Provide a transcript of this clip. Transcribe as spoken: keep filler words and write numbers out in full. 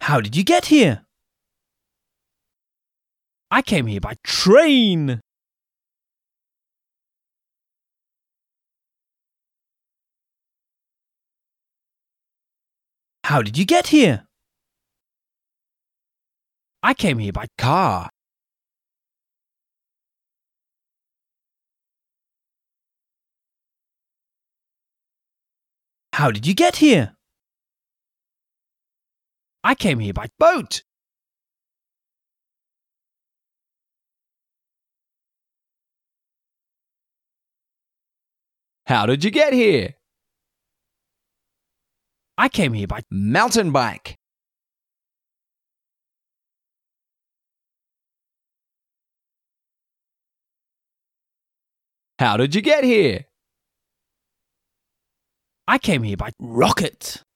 How did you get here? I came here by train. How did you get here? I came here by car. How did you get here? I came here by boat. How did you get here? I came here by Mountain bike. How did you get here? I came here by rocket.